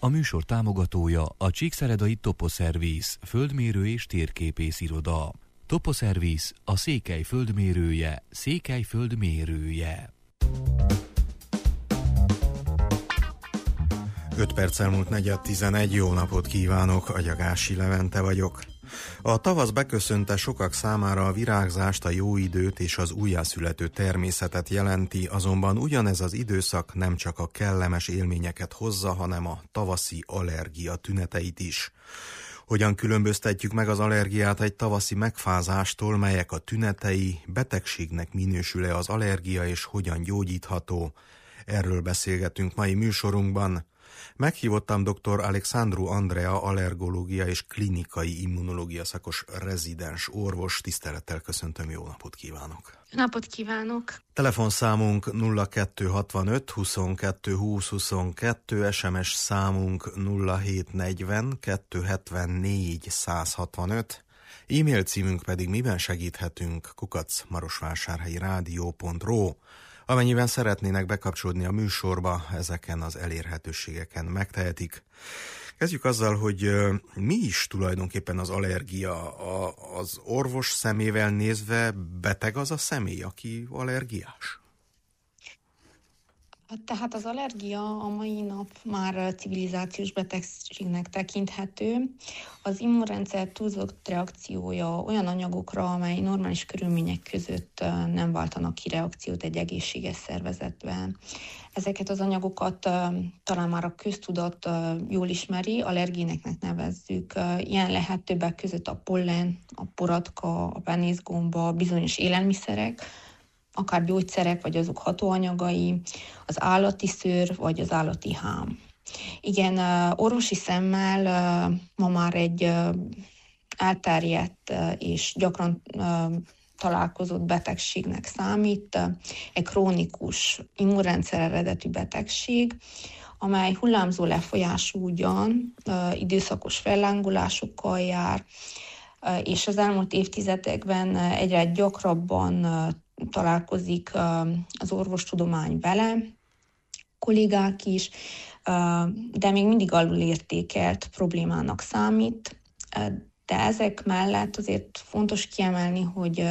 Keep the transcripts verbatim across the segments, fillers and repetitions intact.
A műsor támogatója a Csíkszeredai Toposzervisz, földmérő és térképész iroda. Toposzervisz, a Székely földmérője, Székely földmérője. öt perc elmúlt negyed tizenegy, jó napot kívánok, Agyagási Levente vagyok. A tavasz beköszönte sokak számára a virágzást, a jó időt és az újjászülető természetet jelenti, azonban ugyanez az időszak nem csak a kellemes élményeket hozza, hanem a tavaszi allergia tüneteit is. Hogyan különböztetjük meg az allergiát egy tavaszi megfázástól, melyek a tünetei, betegségnek minősül-e az allergia és hogyan gyógyítható? Erről beszélgetünk mai műsorunkban. Meghívottam dr. Alexandru Andrea, allergológia és klinikai immunológia szakos rezidens orvos. Tisztelettel köszöntöm, jó napot kívánok! Napot kívánok! Telefonszámunk nulla kettő hatvanöt huszonkettő húsz huszonkettő, es em es számunk nulla hét negyven kettőszázhetvennégy százhatvanöt, e-mail címünk pedig miben segíthetünk kukac marosvásárhelyi rádió pont ro. Amennyiben szeretnének bekapcsolódni a műsorba, ezeken az elérhetőségeken megtehetik. Kezdjük azzal, hogy mi is tulajdonképpen az allergia. A, az orvos szemével nézve beteg az a személy, aki allergiás? Tehát az allergia a mai nap már civilizációs betegségnek tekinthető. Az immunrendszer túlzott reakciója olyan anyagokra, amely normális körülmények között nem váltanak ki reakciót egy egészséges szervezetben. Ezeket az anyagokat talán már a köztudat jól ismeri, allergéneknek nevezzük. Ilyen lehet többek között a pollen, a poratka, a penészgomba, bizonyos élelmiszerek, akár gyógyszerek, vagy azok hatóanyagai, az állati szőr, vagy az állati hám. Igen, orvosi szemmel ma már egy elterjedt és gyakran találkozott betegségnek számít, egy krónikus immunrendszer eredetű betegség, amely hullámzó lefolyású ugyan, időszakos fellángolásokkal jár, és az elmúlt évtizedekben egyre gyakrabban találkozik az orvostudomány vele, kollégák is, de még mindig alulértékelt problémának számít. De ezek mellett azért fontos kiemelni, hogy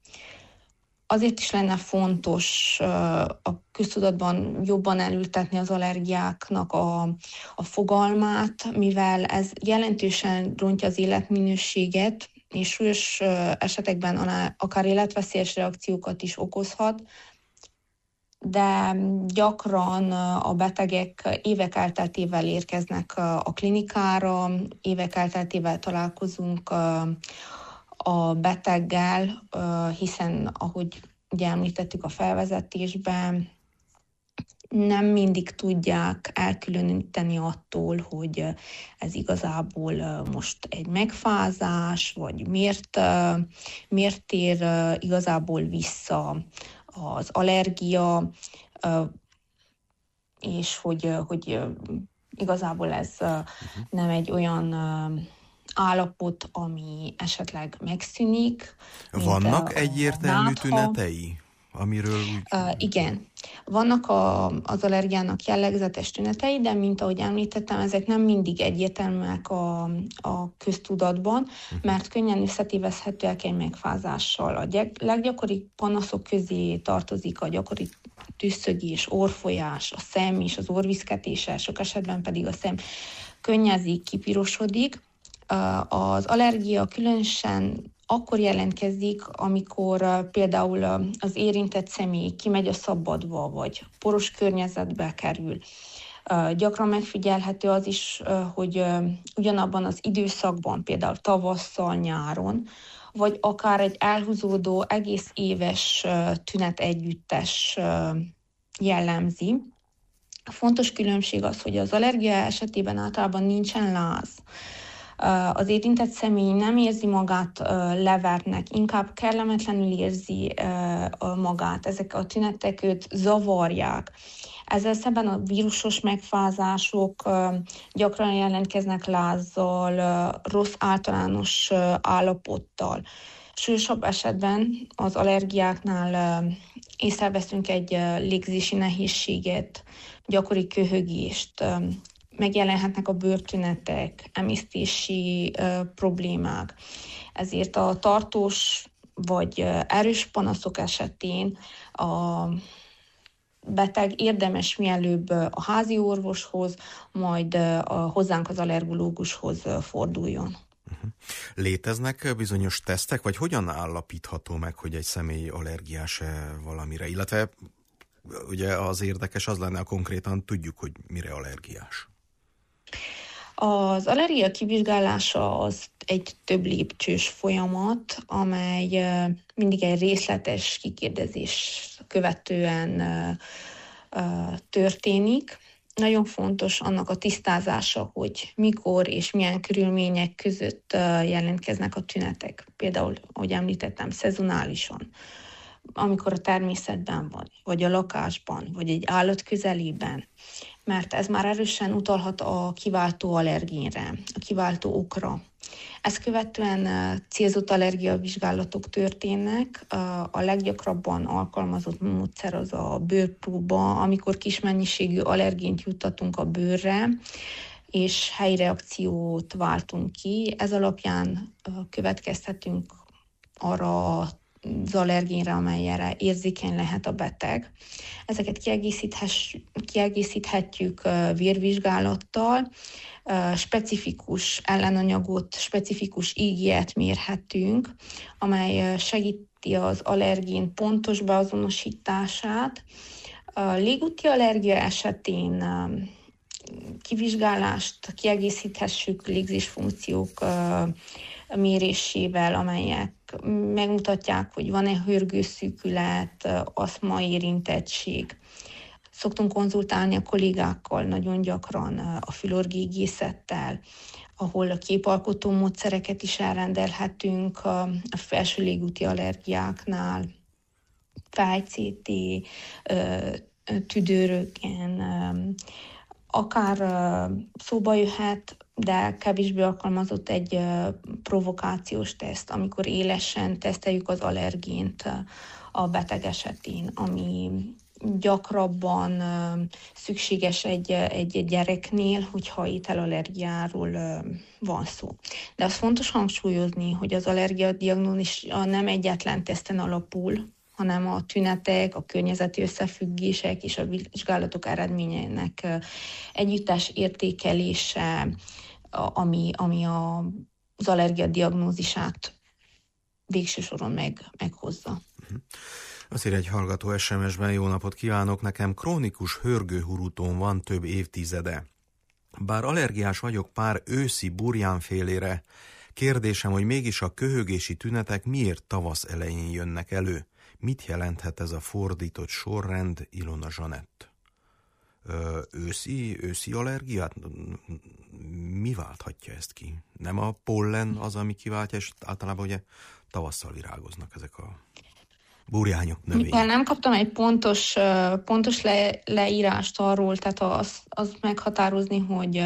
azért is lenne fontos a köztudatban jobban elültetni az allergiáknak a, a fogalmát, mivel ez jelentősen rontja az életminőséget, és súlyos esetekben akár életveszélyes reakciókat is okozhat, de gyakran a betegek évek elteltével érkeznek a klinikára, évek elteltével találkozunk a beteggel, hiszen, ahogy ugye említettük a felvezetésben, nem mindig tudják elkülöníteni attól, hogy ez igazából most egy megfázás, vagy miért, miért tér igazából vissza az allergia, és hogy, hogy igazából ez nem egy olyan állapot, ami esetleg megszűnik. Vannak egyértelmű tünetei? Amiről úgy... Uh, igen. Vannak a, az allergiának jellegzetes tünetei, de mint ahogy említettem, ezek nem mindig egyértelműek a, a köztudatban, uh-huh. mert könnyen összetévezhetőek egy megfázással. A gyek, leggyakoribb panaszok közé tartozik a gyakori tüsszögés, orrfolyás, a szem és az orrviszketése, sok esetben pedig a szem könnyezik, kipirosodik. Uh, az allergia különösen akkor jelentkezik, amikor uh, például uh, az érintett személy kimegy a szabadba, vagy poros környezetbe kerül. Uh, gyakran megfigyelhető az is, uh, hogy uh, ugyanabban az időszakban, például tavasszal, nyáron, vagy akár egy elhúzódó, egész éves uh, tünet együttes uh, jellemzi. A fontos különbség az, hogy az allergia esetében általában nincsen láz. Az érintett személy nem érzi magát levertnek, inkább kellemetlenül érzi magát. Ezek a tünetek őt zavarják. Ezzel szemben a vírusos megfázások gyakran jelentkeznek lázzal, rossz általános állapottal. Súlyosabb esetben az allergiáknál észreveszünk egy légzési nehézséget, gyakori köhögést, megjelenhetnek a bőrtünetek, emésztési problémák. Ezért a tartós vagy erős panaszok esetén a beteg érdemes mielőbb a házi orvoshoz, majd a, hozzánk az allergológushoz forduljon. Léteznek bizonyos tesztek, vagy hogyan állapítható meg, hogy egy személy allergiás-e valamire? Illetve ugye az érdekes az lenne, konkrétan tudjuk, hogy mire allergiás. Az allergia kivizsgálása az egy több lépcsős folyamat, amely mindig egy részletes kikérdezés követően történik. Nagyon fontos annak a tisztázása, hogy mikor és milyen körülmények között jelentkeznek a tünetek. Például, ahogy említettem, szezonálisan, amikor a természetben van, vagy a lakásban, vagy egy állat közelében, mert ez már erősen utalhat a kiváltó allergénre, a kiváltó okra. Ezt követően célzott allergiavizsgálatok történnek. A leggyakrabban alkalmazott módszer az a bőrpróba, amikor kis mennyiségű allergént juttatunk a bőrre, és helyi reakciót váltunk ki. Ez alapján következtetünk arra az allergénre, amelyre érzékeny lehet a beteg. Ezeket kiegészíthetjük vérvizsgálattal, specifikus ellenanyagot, specifikus ígéret mérhetünk, amely segíti az allergén pontos beazonosítását. A légúti allergia esetén kivizsgálást kiegészíthessük légzésfunkciók mérésével, amelyek megmutatják, hogy van-e hörgőszűkület, aszma érintettség. Szoktunk konzultálni a kollégákkal nagyon gyakran a fülorgégészettel, ahol a képalkotó módszereket is elrendelhetünk a felső légúti allergiáknál, fáj-cé té, tüdőrögen, akár szóba jöhet, de kevésbé alkalmazott egy provokációs teszt, amikor élesen teszteljük az allergént a beteg esetén, ami gyakrabban szükséges egy, egy gyereknél, hogyha ételallergiáról van szó. De az fontos hangsúlyozni, hogy az allergiadiagnózis nem egyetlen teszten alapul, hanem a tünetek, a környezeti összefüggések és a vizsgálatok eredményeinek együttes értékelése, ami, ami a, az allergiadiagnózisát végső soron meg, meghozza. Azt ír egy hallgató es em es-ben: jó napot kívánok, nekem krónikus hörgőhurutóm van több évtizede. Bár allergiás vagyok pár őszi burjánfélére, kérdésem, hogy mégis a köhögési tünetek miért tavasz elején jönnek elő? Mit jelenthet ez a fordított sorrend? Ilona Zsanett. Ö, őszi, őszi allergiát? Mi válthatja ezt ki? Nem a pollen az, ami kiváltja, és általában ugye tavasszal virágoznak ezek a burjányok, növények. Mivel nem kaptam egy pontos, pontos le, leírást arról, tehát az, az meghatározni, hogy,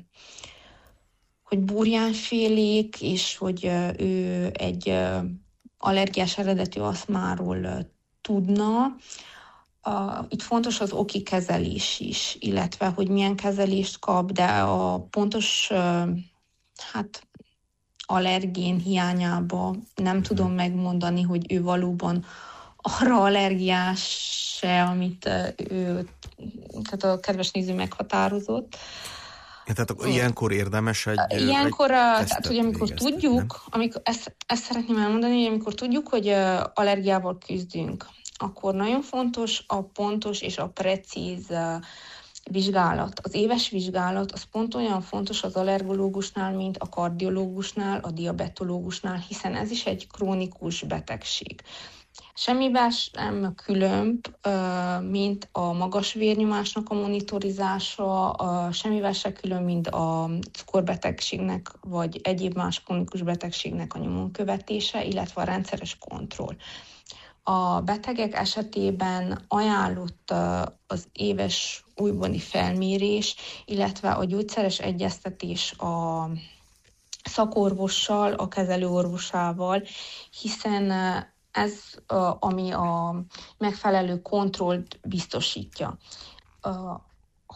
hogy burjánfélék, és hogy ő egy allergiás eredetű aszmáról tudna. Itt fontos az oki kezelés is, illetve hogy milyen kezelést kap, de a pontos hát, allergén hiányába nem tudom megmondani, hogy ő valóban arra allergiás-e, amit ő, tehát a kedves néző meghatározott. Ja, tehát akkor ilyenkor érdemes egy Ilyenkor, egy tehát hogy amikor tudjuk, amikor, ezt, ezt szeretném elmondani, hogy amikor tudjuk, hogy allergiával küzdünk, akkor nagyon fontos a pontos és a precíz vizsgálat. Az éves vizsgálat az pont olyan fontos az allergológusnál, mint a kardiológusnál, a diabetológusnál, hiszen ez is egy krónikus betegség. Semmivel sem különb, mint a magas vérnyomásnak a monitorizása, semmivel sem különb, mint a cukorbetegségnek vagy egyéb más krónikus betegségnek a nyomon követése, illetve a rendszeres kontroll. A betegek esetében ajánlott az éves újbóli felmérés, illetve a gyógyszeres egyeztetés a szakorvossal, a kezelőorvosával, hiszen ez, ami a megfelelő kontrollt biztosítja.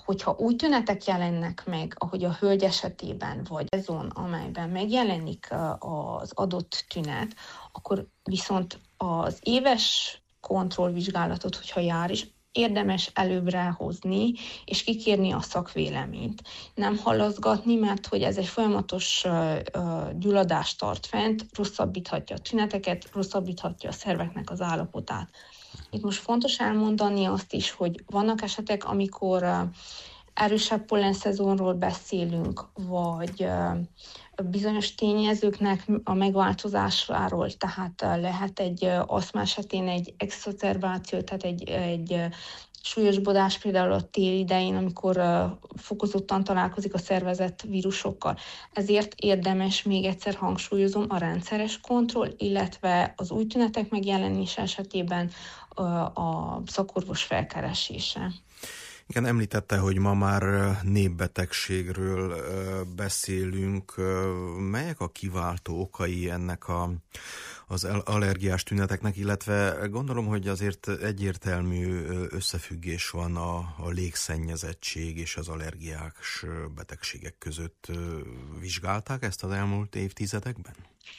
Hogyha új tünetek jelennek meg, ahogy a hölgy esetében, vagy azon, amelyben megjelenik az adott tünet, akkor viszont az éves kontrollvizsgálatot, hogyha jár is, érdemes előbbre hozni, és kikérni a szakvéleményt. Nem halaszgatni, mert hogy ez egy folyamatos gyulladást tart fent, rosszabbíthatja a tüneteket, rosszabbíthatja a szerveknek az állapotát. Itt most fontos elmondani azt is, hogy vannak esetek, amikor erősebb pollenszezonról beszélünk, vagy bizonyos tényezőknek a megváltozásáról, tehát lehet egy aszma esetén egy exacerbáció, tehát egy, egy súlyosbodás például a tél idején, amikor fokozottan találkozik a szervezet vírusokkal. Ezért érdemes, még egyszer hangsúlyozom, a rendszeres kontroll, illetve az új tünetek megjelenése esetében a szakorvos felkeresése. Igen, említette, hogy ma már népbetegségről beszélünk. Melyek a kiváltó okai ennek a, az allergiás tüneteknek, illetve gondolom, hogy azért egyértelmű összefüggés van a, a légszennyezettség és az allergiás betegségek között. Vizsgálták ezt az elmúlt évtizedekben?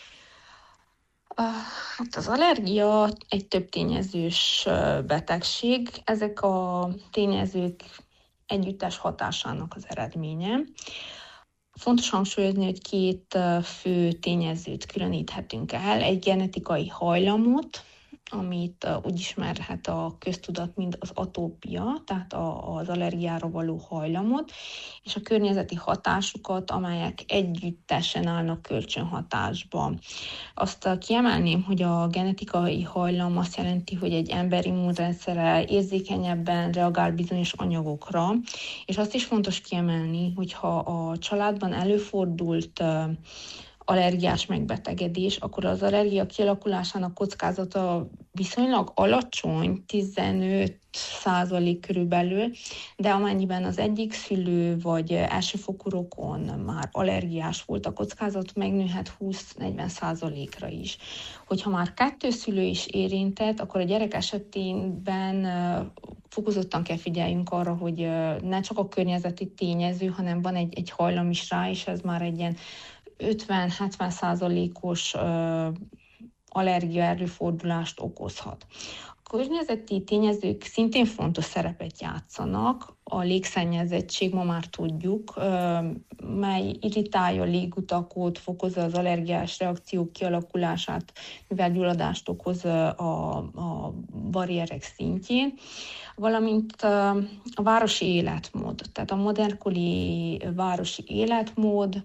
Hát az allergia egy több tényezős betegség. Ezek a tényezők együttes hatásának az eredménye. Fontos hangsúlyozni, hogy két fő tényezőt különíthetünk el. Egy genetikai hajlamot, amit úgy ismerhet a köztudat, mint az atópia, tehát az allergiára való hajlamot, és a környezeti hatásukat, amelyek együttesen állnak kölcsönhatásban. Azt kiemelném, hogy a genetikai hajlam azt jelenti, hogy egy ember immunrendszere érzékenyebben reagál bizonyos anyagokra, és azt is fontos kiemelni, hogyha a családban előfordult allergiás megbetegedés, akkor az allergia kialakulásának kockázata viszonylag alacsony, tizenöt százalék körülbelül, de amennyiben az egyik szülő vagy elsőfokú rokon már allergiás volt, a kockázat megnőhet húsz-negyven százalékra is. Hogyha már kettő szülő is érintett, akkor a gyerek esetében fokozottan kell figyeljünk arra, hogy ne csak a környezeti tényező, hanem van egy, egy hajlam is rá, és ez már egy ilyen ötven-hetven százalékos allergia előfordulást okozhat. A környezeti tényezők szintén fontos szerepet játszanak. A légszennyezettség, ma már tudjuk, mely irritálja a légutakot, fokozza az allergiás reakciók kialakulását, mivel gyulladást okoz a, a barrierek szintjén, valamint a városi életmód. Tehát a modernkori városi életmód,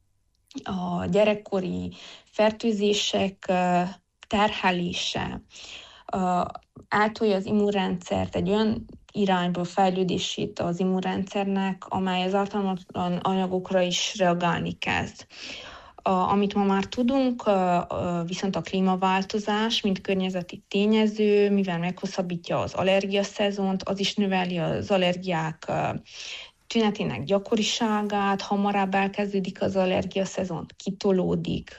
a gyerekkori fertőzések terhelése átolja az immunrendszert egy olyan irányba fejlődését az immunrendszernek, amely az ártalmatlan anyagokra is reagálni kezd. Amit ma már tudunk, viszont a klímaváltozás, mint környezeti tényező, mivel meghosszabbítja az allergiaszezont, az is növeli az allergiák tünetének gyakoriságát, hamarabb elkezdődik az allergiaszezon, kitolódik,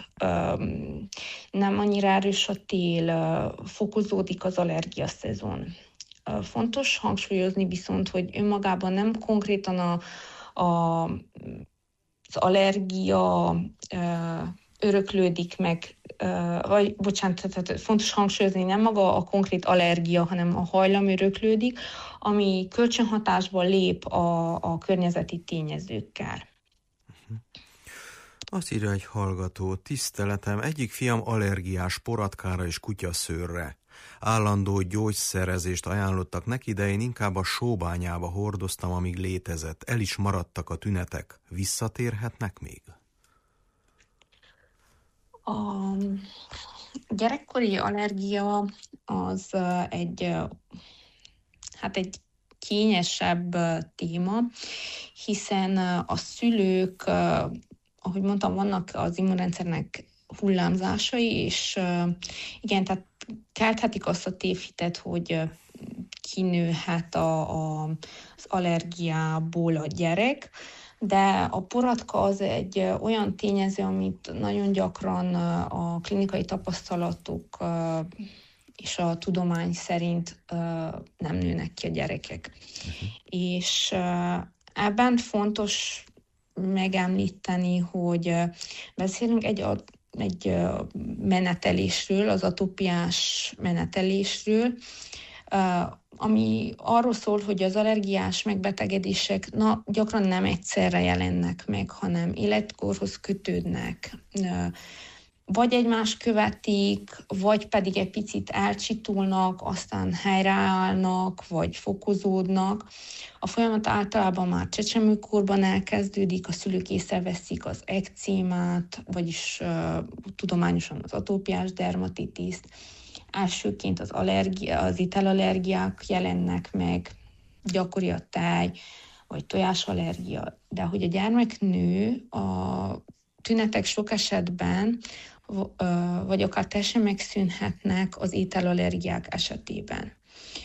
nem annyira erős a tél, fokozódik az allergiaszezon. Fontos hangsúlyozni viszont, hogy önmagában nem konkrétan a, a, az allergia öröklődik meg, vagy bocsánat, tehát fontos hangsúlyozni, nem maga a konkrét allergia, hanem a hajlam öröklődik, ami kölcsönhatásba lép a, a környezeti tényezőkkel. Azt írja egy hallgató: tiszteletem, egyik fiam allergiás poratkára és kutyaszőrre. Állandó gyógyszerezést ajánlottak neki, de én inkább a sóbányába hordoztam, amíg létezett. El is maradtak a tünetek. Visszatérhetnek még? A gyerekkori allergia az egy, hát egy kényesebb téma, hiszen a szülők, ahogy mondtam, vannak az immunrendszernek hullámzásai, és igen, tehát kelthetik azt a tévhitet, hogy kinőhet a, a, az allergiából a gyerek, de a poratka az egy olyan tényező, amit nagyon gyakran a klinikai tapasztalatok és a tudomány szerint nem nőnek ki a gyerekek. Uh-huh. És ebben fontos megemlíteni, hogy beszélünk egy, egy menetelésről, az atópiás menetelésről, ami arról szól, hogy az allergiás megbetegedések na, gyakran nem egyszerre jelennek meg, hanem életkorhoz kötődnek, vagy egymást követik, vagy pedig egy picit elcsitulnak, aztán helyreállnak, vagy fokozódnak. A folyamat általában már csecsemőkorban elkezdődik, a szülők észreveszik az ekcémát, vagyis uh, tudományosan az atópiás dermatitiszt. Elsőként az, allergia, az ételallergiák jelennek meg, gyakori a tej, vagy tojásallergia. De hogy a gyermek nő, a tünetek sok esetben, vagy akár teljesen megszűnhetnek az ételallergiák esetében.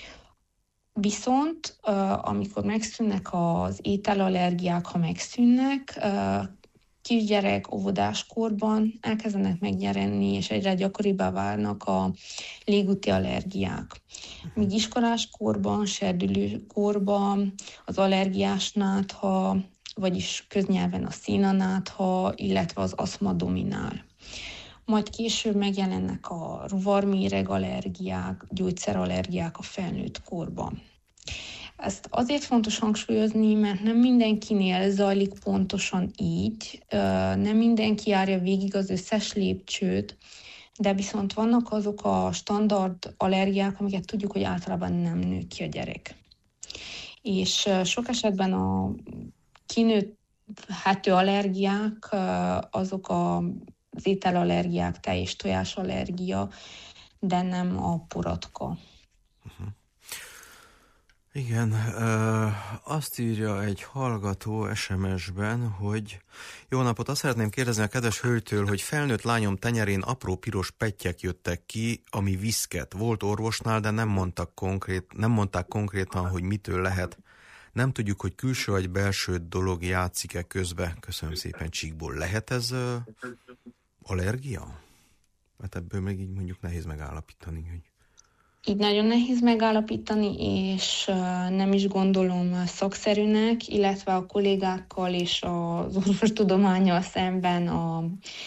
Viszont amikor megszűnnek az ételallergiák, ha megszűnnek, kisgyerek óvodáskorban elkezdenek megjelenni, és egyre gyakoribbá válnak a légúti allergiák. Míg iskoláskorban, serdülőkorban az allergiás nátha, vagyis köznyelven a szénanátha, illetve az aszma dominál. Majd később megjelennek a rovarméreg allergiák, gyógyszerallergiák a felnőtt korban. Ezt azért fontos hangsúlyozni, mert nem mindenkinél zajlik pontosan így, nem mindenki járja végig az összes lépcsőt, de viszont vannak azok a standard allergiák, amiket tudjuk, hogy általában nem nő ki a gyerek. És sok esetben a kinőhető allergiák azok a az ételallergiák, tej- és tojásallergia, de nem a poratka. Uh-huh. Igen, ö, azt írja egy hallgató es em es-ben, hogy jó napot, azt szeretném kérdezni a kedves hölgytől, hogy felnőtt lányom tenyerén apró piros pettyek jöttek ki, ami viszket. Volt orvosnál, de nem mondtak konkrét, nem mondták konkrétan, hogy mitől lehet. Nem tudjuk, hogy külső vagy belső dolog játszik-e közbe. Köszönöm szépen, Csíkból. Lehet ez ö, allergia? Hát ebből még így mondjuk nehéz megállapítani, hogy... Így nagyon nehéz megállapítani, és nem is gondolom szakszerűnek, illetve a kollégákkal és az orvostudománnyal szemben a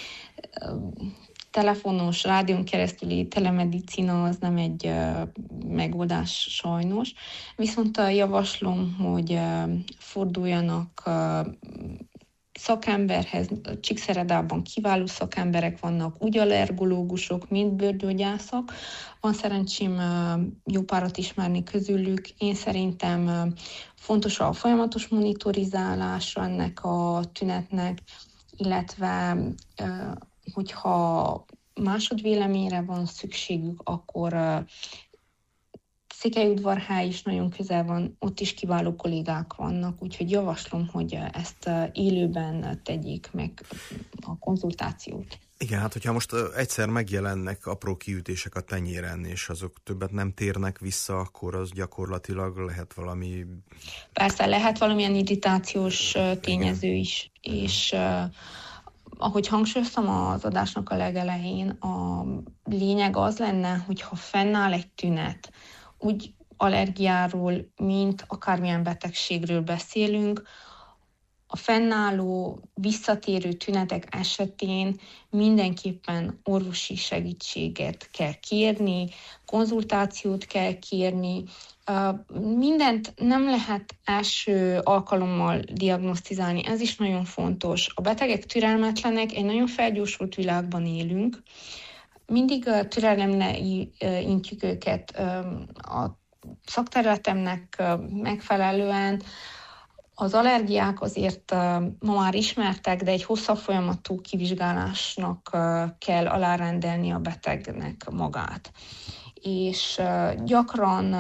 telefonos, rádión keresztüli telemedicina az nem egy megoldás sajnos. Viszont javaslom, hogy forduljanak szakemberhez. Csíkszeredában kiváló szakemberek vannak, úgy allergológusok, mint bőrgyógyászok. Van szerencsém jó párat ismerni közülük. Én szerintem fontos a folyamatos monitorizálása ennek a tünetnek, illetve hogyha másodvéleményre van szükségük, akkor Székelyudvarhely is nagyon közel van, ott is kiváló kollégák vannak, úgyhogy javaslom, hogy ezt élőben tegyék meg a konzultációt. Igen, hát hogyha most egyszer megjelennek apró kiütések a tenyéren, és azok többet nem térnek vissza, akkor az gyakorlatilag lehet valami... Persze, lehet valamilyen irritációs tényező is, és ahogy hangsúlyoztam az adásnak a legelején, a lényeg az lenne, hogyha fennáll egy tünet, úgy allergiáról, mint akármilyen betegségről beszélünk, a fennálló, visszatérő tünetek esetén mindenképpen orvosi segítséget kell kérni, konzultációt kell kérni. Mindent nem lehet első alkalommal diagnosztizálni, ez is nagyon fontos. A betegek türelmetlenek, egy nagyon felgyorsult világban élünk, mindig türelemre intjük őket a szakterületemnek megfelelően. Az allergiák azért ma már ismertek, de egy hosszabb folyamatú kivizsgálásnak kell alárendelni a betegnek magát. És gyakran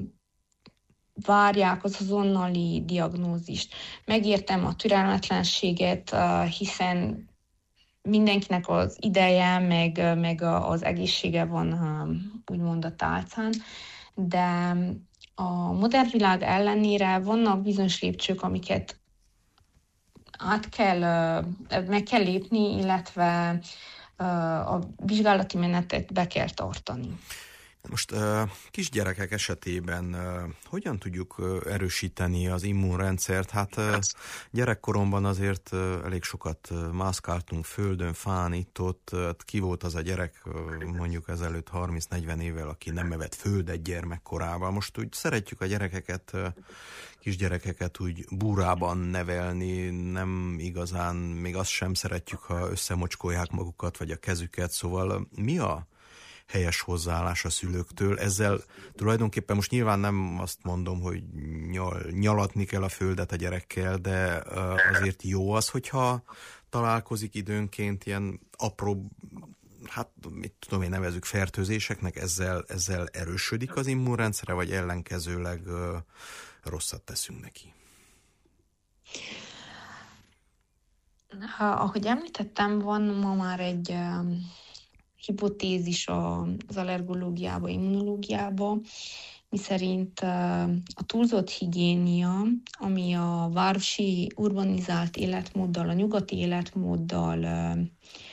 várják az azonnali diagnózist. Megértem a türelmetlenséget, hiszen mindenkinek az ideje, meg, meg az egészsége van úgymond a tálcán, de a modern világ ellenére vannak bizonyos lépcsők, amiket át kell, meg kell lépni, illetve a vizsgálati menetet be kell tartani. Most uh, kisgyerekek esetében uh, hogyan tudjuk uh, erősíteni az immunrendszert? Hát uh, gyerekkoromban azért uh, elég sokat uh, mászkáltunk földön, fán, itt-ott. Uh, ki volt az a gyerek uh, mondjuk ezelőtt harminc-negyven évvel, aki nem evett földet gyermekkorával. Most úgy szeretjük a gyerekeket, uh, kisgyerekeket úgy búrában nevelni, nem igazán, még azt sem szeretjük, ha összemocskolják magukat, vagy a kezüket. Szóval mi a helyes hozzáállás a szülőktől? Ezzel tulajdonképpen most nyilván nem azt mondom, hogy nyal, nyalatni kell a földet a gyerekkel, de azért jó az, hogyha találkozik időnként ilyen apró, hát mit tudom én, nevezzük fertőzéseknek, ezzel, ezzel erősödik az immunrendszere, vagy ellenkezőleg rosszat teszünk neki? Ha, ahogy említettem, van ma már egy um, hipotézis az allergológiában, immunológiában, miszerint uh, a túlzott higiénia, ami a városi urbanizált életmóddal, a nyugati életmóddal uh,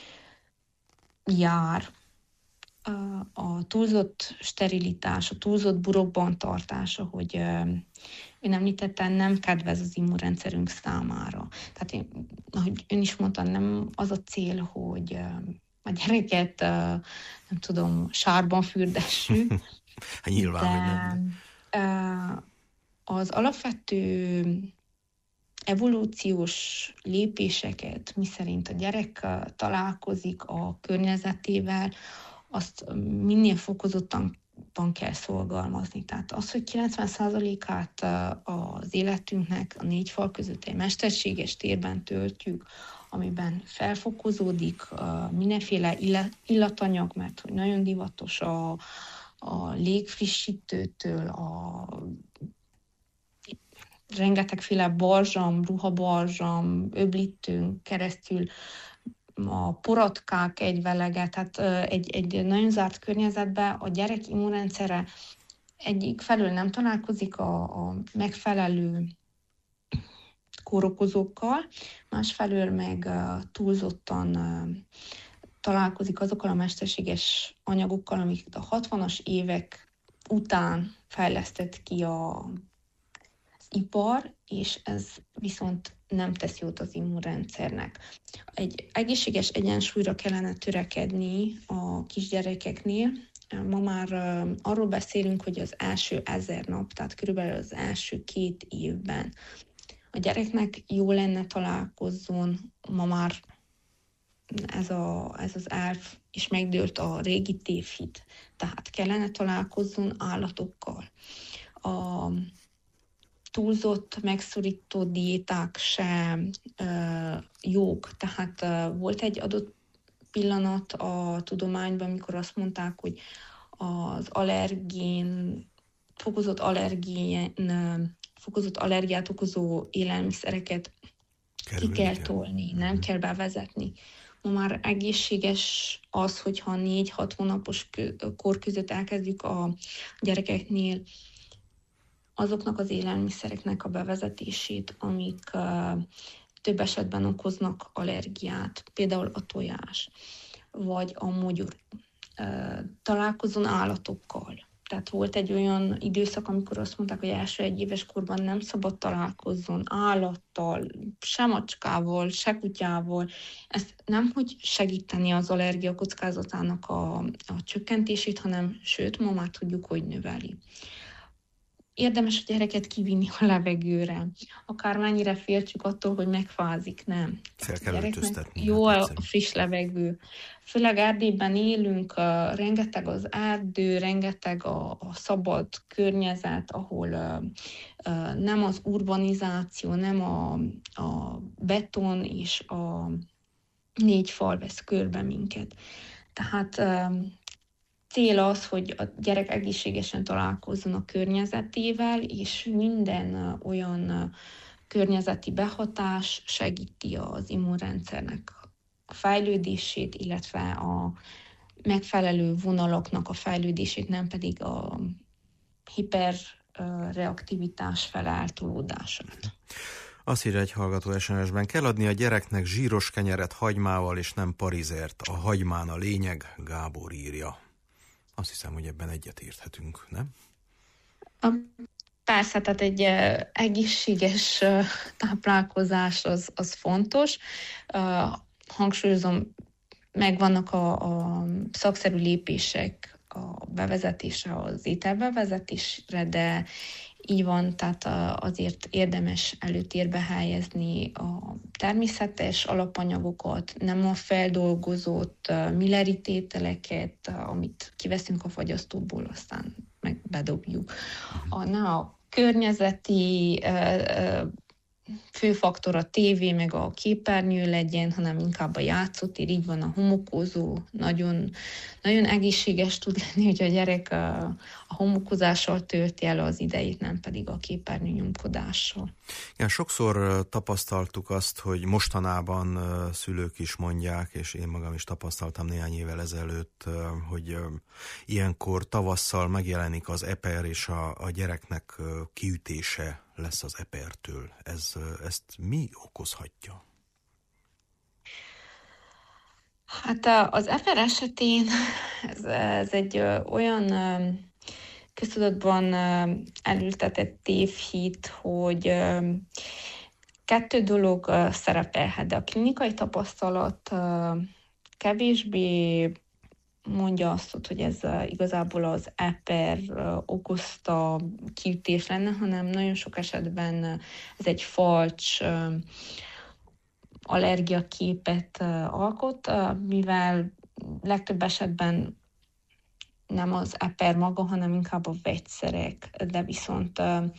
jár, uh, a túlzott sterilitás, a túlzott burokban tartás, ahogy uh, ön említette, nem kedvez az immunrendszerünk számára. Tehát én, ahogy ön is mondta, nem az a cél, hogy uh, a gyereket, uh, nem tudom, sárban fürdessük. Nyilván, de hogy nem. Uh, az alapvető evolúciós lépéseket, miszerint a gyerek uh, találkozik a környezetével, azt minél fokozottan kell szorgalmazni. Tehát az, hogy kilencven százalékát az életünknek a négy fal között egy mesterséges térben töltjük, amiben felfokozódik mindenféle illatanyag, mert hogy nagyon divatos a, a légfrissítőtől, a rengetegféle barzsam, ruhabarzsam, öblítőn keresztül a porotkák egyvelege, tehát egy, egy nagyon zárt környezetben a gyerek immunrendszere egyik felől nem találkozik a, a megfelelő kórokozókkal, másfelől meg túlzottan találkozik azokkal a mesterséges anyagokkal, amiket a hatvanas évek után fejlesztett ki a, az ipar, és ez viszont nem tesz jót az immunrendszernek. Egy egészséges egyensúlyra kellene törekedni a kisgyerekeknél. Ma már arról beszélünk, hogy az első ezer nap, tehát körülbelül az első két évben a gyereknek jó lenne találkozzon. Ma már ez, a, ez az elv is megdőlt a régi tévhit. Tehát kellene találkozzon állatokkal. A túlzott, megszorító diéták sem uh, jók. Tehát uh, volt egy adott pillanat a tudományban, amikor azt mondták, hogy az allergén, fokozott allergén, uh, fokozott allergiát okozó élelmiszereket Kerül, ki kell tolni, igen. Nem kell bevezetni. Ma már egészséges az, hogyha négy-hat hónapos kor között elkezdjük a gyerekeknél azoknak az élelmiszereknek a bevezetését, amik uh, több esetben okoznak allergiát, például a tojás, vagy a mogyoró. Uh, találkozzon állatokkal. Tehát volt egy olyan időszak, amikor azt mondták, hogy első egy éves korban nem szabad találkozzon állattal, se macskával, se kutyával. Ez nem, hogy segíteni az allergia kockázatának a, a csökkentését, hanem sőt, ma már tudjuk, hogy növeli. Érdemes a gyereket kivinni a levegőre. Akármennyire féltsük attól, hogy megfázik, nem. Fel kell öltöztetni. Jó a friss levegő. Főleg Erdélyben élünk, uh, rengeteg az erdő, rengeteg a, a szabad környezet, ahol uh, uh, nem az urbanizáció, nem a, a beton és a négy fal vesz körbe minket. Tehát uh, cél az, hogy a gyerek egészségesen találkozzon a környezetével, és minden olyan környezeti behatás segíti az immunrendszernek a fejlődését, illetve a megfelelő vonalaknak a fejlődését, nem pedig a hiperreaktivitás fele eltolódását. Azt írja egy hallgató es em es-ben, kell adni a gyereknek zsíros kenyeret hagymával, és nem parizert. A hagymán a lényeg, Gábor írja. Azt hiszem, hogy ebben egyetérthetünk, nem? Persze, tehát egy egészséges táplálkozás az, az fontos. Hangsúlyozom, megvannak a, a szakszerű lépések a bevezetése az ételbevezetésre, de így van, tehát azért érdemes előtérbe helyezni a természetes alapanyagokat, nem a feldolgozott milleri tételeket, amit kiveszünk a fagyasztóból, aztán meg bedobjuk. A, ne a környezeti fő faktor a tévé, meg a képernyő legyen, hanem inkább a játszótér, így van a homokózó, nagyon, nagyon egészséges tud lenni, hogy a gyerek a, a homokozással tölti el az idejét, nem pedig a képernyő nyomkodással. Igen, sokszor tapasztaltuk azt, hogy mostanában szülők is mondják, és én magam is tapasztaltam néhány évvel ezelőtt, hogy ilyenkor tavasszal megjelenik az eper, és a, a gyereknek kiütése lesz az epertől. Ez, ezt mi okozhatja? Hát az eper esetén ez, ez egy olyan köztudatban elültetett tévhit, hogy kettő dolog szerepelhet, de a klinikai tapasztalat kevésbé mondja azt, hogy ez igazából az eper okozta kiütés lenne, hanem nagyon sok esetben ez egy falcs allergiaképet alkot, mivel legtöbb esetben nem az eper maga, hanem inkább a vegyszerek, de viszont...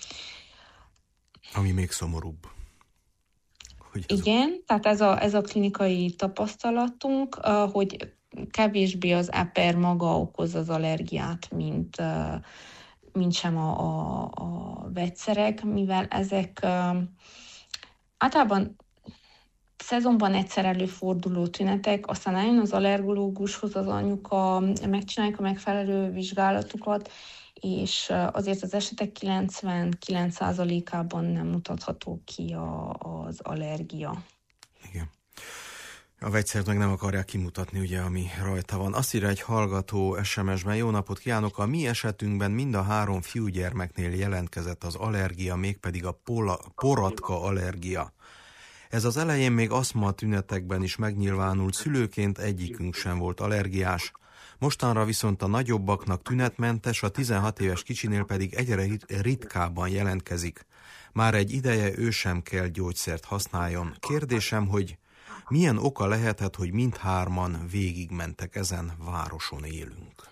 Ami még szomorúbb. Hogy ez igen, a... tehát ez a, ez a klinikai tapasztalatunk, hogy kevésbé az eper maga okoz az allergiát, mint, mint sem a, a, a vegyszerek, mivel ezek általában szezonban egyszer előforduló tünetek, aztán eljön az allergológushoz az anyuka, megcsinálják a megfelelő vizsgálatukat, és azért az esetek kilencvenkilenc százalékában nem mutatható ki a, az allergia. Igen. A vegyszert meg nem akarják kimutatni, ugye, ami rajta van. Azt írja egy hallgató es em es-ben: jó napot kívánok! A mi esetünkben mind a három fiúgyermeknél jelentkezett az allergia, mégpedig a pola, poratka allergia. Ez az elején még aszma tünetekben is megnyilvánult, szülőként egyikünk sem volt allergiás. Mostanra viszont a nagyobbaknak tünetmentes, a tizenhat éves kicsinél pedig egyre ritkábban jelentkezik. Már egy ideje ő sem kell gyógyszert használjon. Kérdésem, hogy milyen oka lehetett, hogy mindhárman végigmentek ezen, városon élünk?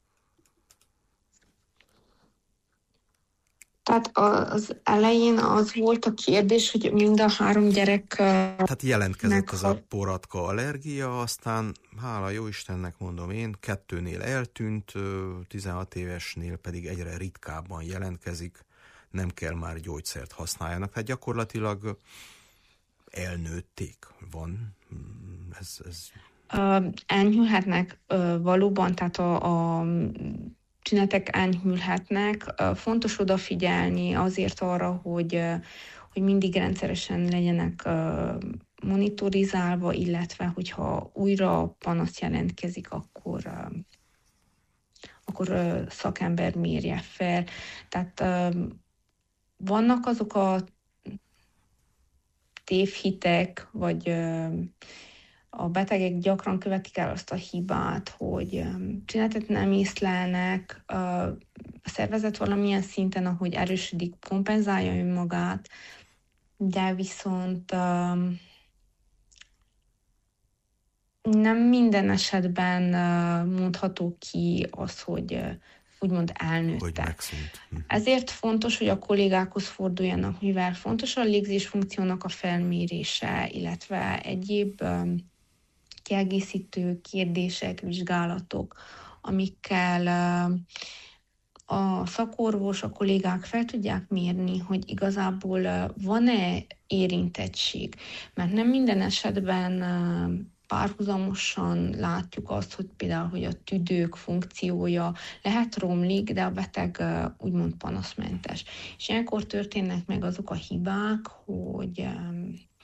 Tehát az elején az volt a kérdés, hogy mind a három gyerek... Tehát jelentkezett ez a poratka allergia, aztán hála jó Istennek mondom én, kettőnél eltűnt, tizenhat évesnél pedig egyre ritkábban jelentkezik, nem kell már gyógyszert használjanak. Tehát gyakorlatilag elnőtték. Van ez... ez... Uh, enyhülhetnek uh, valóban, tehát a... a tünetek enyhülhetnek. Fontos odafigyelni azért arra, hogy, hogy mindig rendszeresen legyenek monitorizálva, illetve hogyha újra panasz jelentkezik, akkor, akkor szakember mérje fel. Tehát vannak azok a tévhitek, vagy a betegek gyakran követik el azt a hibát, hogy tünetet nem észlelnek, a szervezet valamilyen szinten, ahogy erősödik, kompenzálja önmagát, de viszont nem minden esetben mondható ki az, hogy úgymond elnőttek. Ezért fontos, hogy a kollégákhoz forduljanak, mivel fontos a légzésfunkciónak a felmérése, illetve egyéb kiegészítő kérdések, vizsgálatok, amikkel a szakorvos, a kollégák fel tudják mérni, hogy igazából van-e érintettség. Mert nem minden esetben párhuzamosan látjuk azt, hogy például, hogy a tüdők funkciója lehet romlik, de a beteg úgymond panaszmentes. És ilyenkor történnek meg azok a hibák, hogy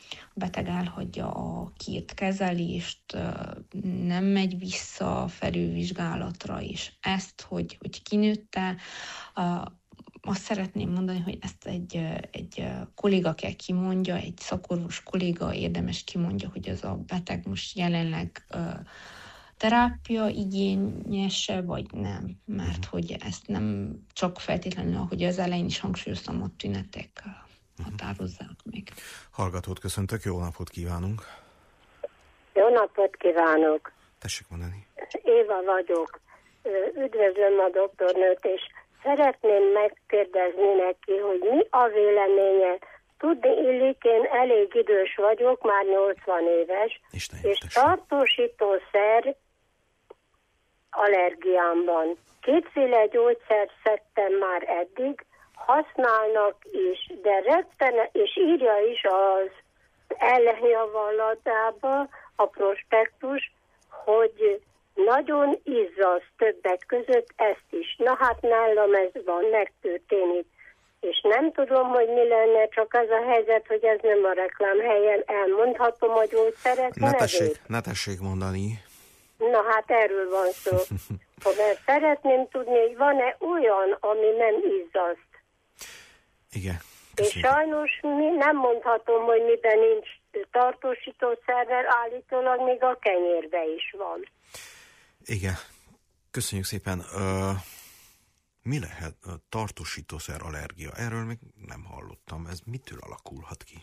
a beteg elhagyja a kiírt kezelést, nem megy vissza a felülvizsgálatra, és ezt, hogy, hogy kinőtte, azt szeretném mondani, hogy ezt egy, egy kolléga kell kimondja, egy szakorvos kolléga érdemes kimondja, hogy az a beteg most jelenleg terápia igényese, vagy nem. Mert hogy ezt nem csak feltétlenül, ahogy az elején is hangsúlyoztam, a tünetek határozzák meg. Hallgatót köszöntök, jó napot kívánunk! Jó napot kívánok! Tessék mondani. Éva vagyok. Üdvözlöm a doktornőt, és szeretném megkérdezni neki, hogy mi a véleménye. Tudni illik, én elég idős vagyok, már nyolcvan éves, Isten és tartósítószer allergiámban. Kétféle gyógyszert szedtem már eddig, használnak is, de rettene, és írja is az ellenjavallatába a prospektus, hogy nagyon izzaszt többek között ezt is. Na hát nálam ez van, megtörténik. És nem tudom, hogy mi lenne, csak az a helyzet, hogy ez nem a reklám helyen. Elmondhatom a gyógyszerek Ne nevét? tessék, ne tessék mondani. Na hát erről van szó. Mert szeretném tudni, hogy van-e olyan, ami nem izzaszt. Igen. És sajnos mi nem mondhatom, hogy miben nincs tartósítószerrel, állítólag még a kenyérbe is van. Igen. Köszönjük szépen. Uh, mi lehet uh, tartósítószer allergia? Erről még nem hallottam. Ez mitől alakulhat ki?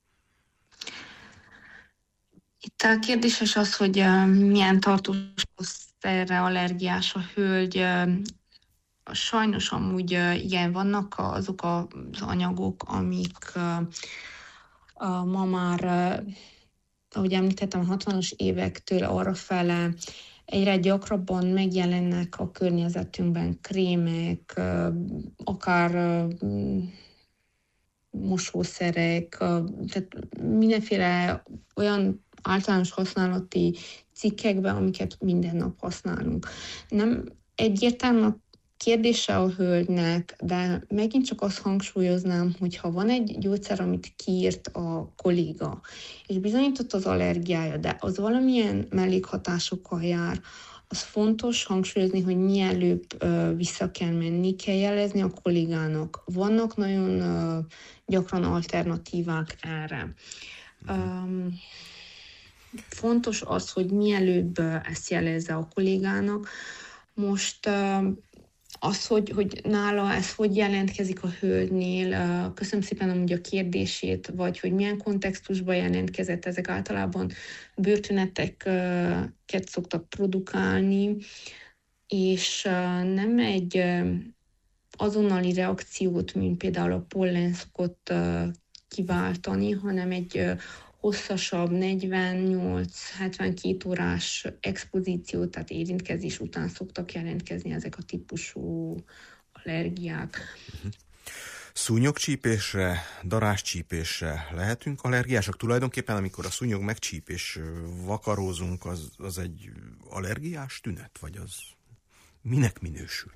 Itt a kérdéses az, hogy uh, milyen tartósítószerre allergiás a hölgy. Uh, sajnos amúgy uh, igen, vannak azok az anyagok, amik uh, uh, ma már, uh, ahogy említettem, a hatvanas évektől arrafele egyre gyakrabban megjelennek a környezetünkben krémek, uh, akár uh, mosószerek, uh, tehát mindenféle olyan általános használati cikkekben, amiket minden nap használunk. Nem egyértelmű a kérdése a hölgynek, de megint csak azt hangsúlyoznám, hogy ha van egy gyógyszer, amit kiírt a kolléga, és bizonyított az allergiája, de az valamilyen mellékhatásokkal jár, az fontos hangsúlyozni, hogy mielőbb uh, vissza kell menni, kell jelezni a kollégának. Vannak nagyon uh, gyakran alternatívák erre. Um, fontos az, hogy mielőbb uh, ezt jelezze a kollégának. Most uh, az, hogy, hogy nála ez hogy jelentkezik a hölgynél, uh, köszönöm szépen amúgy a kérdését, vagy hogy milyen kontextusban jelentkezett, ezek általában bőrtüneteket szoktak produkálni, és uh, nem egy uh, azonnali reakciót, mint például a pollen szokott uh, kiváltani, hanem egy uh, hosszasabb, negyvennyolc-hetvenkét órás expozíció, tehát érintkezés után szoktak jelentkezni ezek a típusú allergiák. Uh-huh. Szúnyogcsípésre, daráscsípésre lehetünk allergiások? Tulajdonképpen, amikor a szúnyog megcsíp és vakarózunk, az, az egy allergiás tünet? Vagy az minek minősül?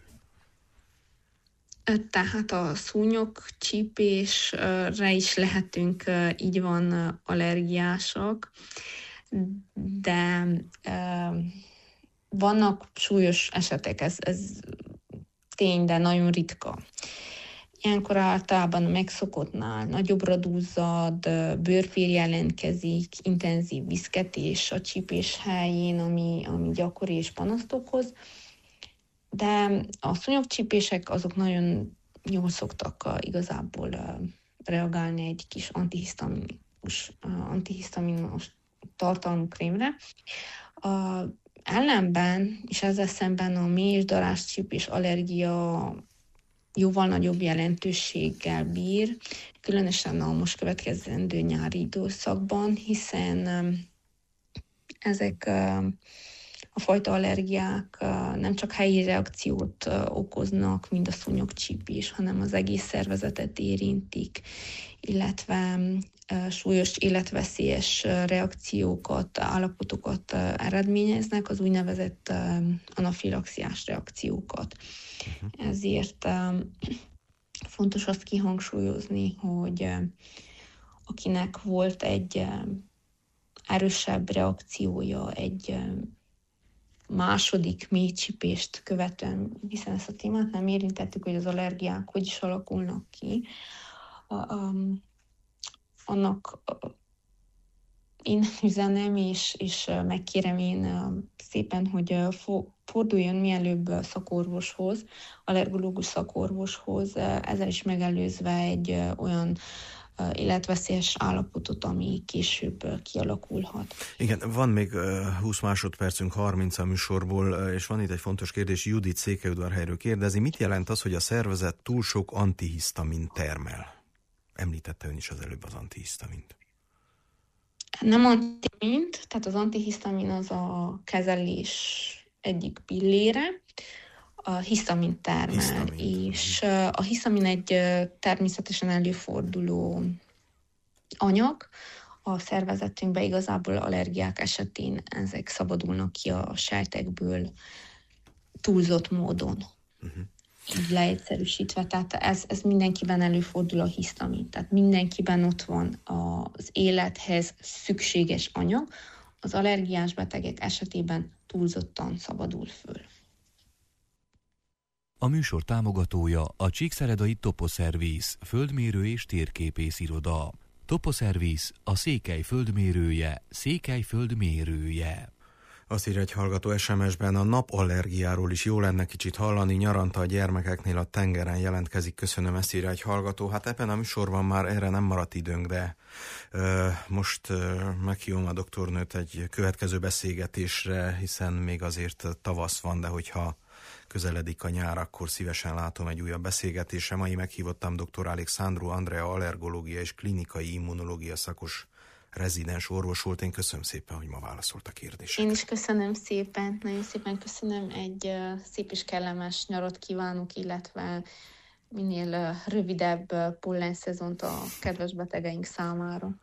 Tehát a szúnyogcsípésre is lehetünk, így van, allergiások, de vannak súlyos esetek, ez, ez tény, de nagyon ritka. Ilyenkor általában a megszokottnál nagyobbra duzzad, bőrfér jelentkezik, intenzív viszketés a csípés helyén, ami, ami gyakori és panaszt okoz. De a szúnyogcsípések azok nagyon jól szoktak uh, igazából uh, reagálni egy kis antihisztaminos, uh, antihisztaminos tartalmú krémre. Uh, ellenben, és ezzel szemben a mély és daráscsípés allergia jóval nagyobb jelentőséggel bír, különösen a most következendő nyári időszakban, hiszen um, ezek uh, a fajta allergiák nem csak helyi reakciót okoznak, mint a szúnyogcsípés, hanem az egész szervezetet érintik, illetve súlyos életveszélyes reakciókat, állapotokat eredményeznek, az úgynevezett anafilaxiás reakciókat. Ezért fontos azt kihangsúlyozni, hogy akinek volt egy erősebb reakciója, egy második mélycsípést követően, hiszen ezt a témát nem érintettük, hogy az allergiák hogy is alakulnak ki. Annak én üzenem, és, és megkérem én szépen, hogy forduljon mielőbb szakorvoshoz, allergológus szakorvoshoz, ezzel is megelőzve egy olyan életveszélyes állapotot, ami később kialakulhat. Igen, van még húsz másodpercünk, harminc a műsorból, és van itt egy fontos kérdés. Judit Székelyudvarhelyről kérdezi, mit jelent az, hogy a szervezet túl sok antihisztamint termel? Említette ön is az előbb az antihisztamint. Nem antihisztamint, tehát az antihisztamin az a kezelés egyik pillére, a hisztamint termel, hisztamint. És a hisztamin egy természetesen előforduló anyag. A szervezetünkben igazából allergiák esetén ezek szabadulnak ki a sejtekből túlzott módon. Uh-huh. Így leegyszerűsítve, tehát ez, ez mindenkiben előfordul a hisztamin, tehát mindenkiben ott van az élethez szükséges anyag, az allergiás betegek esetében túlzottan szabadul föl. A műsor támogatója a Csíkszeredai Toposzerviz, földmérő és térképész iroda. Toposzerviz a Székely földmérője, Székely földmérője. Azt írja egy hallgató es em es-ben, a napallergiáról is jó lenne kicsit hallani, nyaranta a gyermekeknél a tengeren jelentkezik. Köszönöm, ezt írja egy hallgató. Hát ebben a műsorban már erre nem maradt időnk, de ö, most ö, meghívom a doktornőt egy következő beszélgetésre, hiszen még azért tavasz van, de hogyha közeledik a nyár, akkor szívesen látom egy újabb beszélgetésre. Mai meghívottam dr. Alexandru Andrea, allergológia és klinikai immunológia szakos rezidens orvos volt. Én köszönöm szépen, hogy ma válaszolt a kérdésekre. Én is köszönöm szépen, nagyon szépen köszönöm, egy uh, szép és kellemes nyarat kívánok, illetve minél uh, rövidebb uh, pollenszezont a kedves betegeink számára.